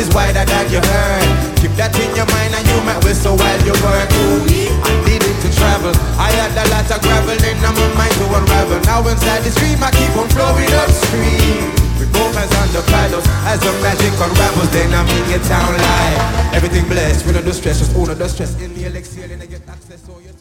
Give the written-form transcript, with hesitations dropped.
is wider than you heard. Keep that in your mind and you might whistle while you work. I needed to travel, I had a lot of gravel in my mind to unravel. Now inside the stream I keep on flowing upstream. With movements on the paddles, as the magic unravels, then I'm in your town live. Everything blessed, we don't do stress, just own the stress. In the elixir, then I get access, so you